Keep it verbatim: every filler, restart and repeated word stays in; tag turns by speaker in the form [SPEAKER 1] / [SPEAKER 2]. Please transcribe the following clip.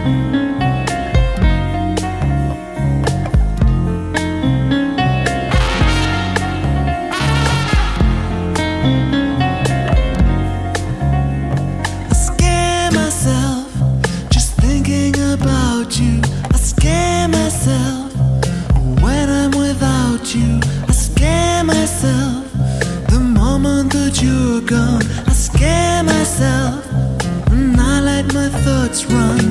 [SPEAKER 1] You're gone, I scare myself and I let my thoughts run.